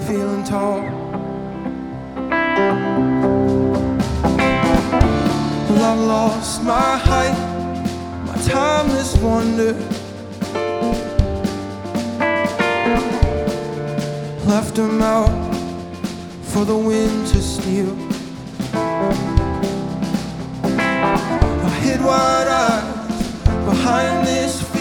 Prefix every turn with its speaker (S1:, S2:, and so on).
S1: feeling tall. Well, I lost my height, my timeless wonder, left them out for the wind to steal. I hid wide eyes behind this